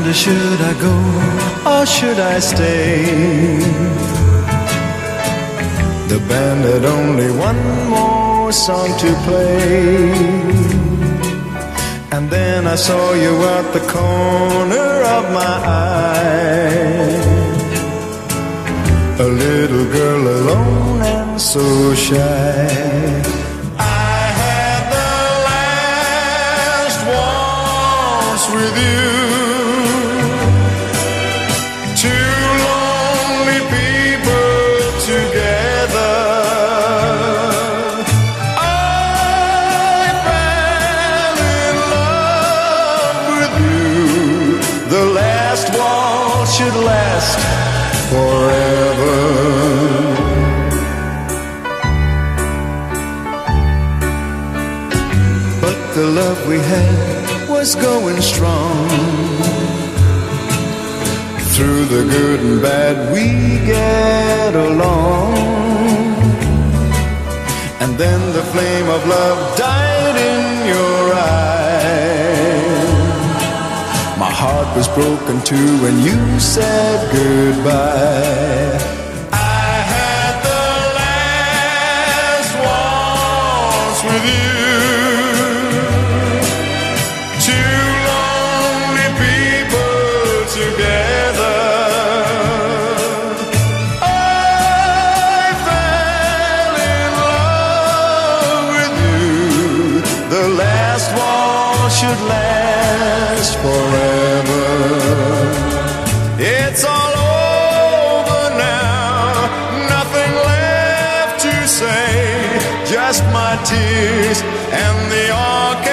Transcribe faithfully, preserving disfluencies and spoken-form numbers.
Should I go or should I stay? The band had only one more song to play, and then I saw you at the corner of my eye, a little girl alone and so shy. I had the last waltz with you, should last forever. But the love we had was going strong. Through the good and bad we get along. And then the flame of love died in your eyes. My heart was broken too when you said goodbye. I had the last waltz with you, two lonely people together. I fell in love with you. The last waltz should last forever. It's all over now, nothing left to say, just my tears and the orchestra.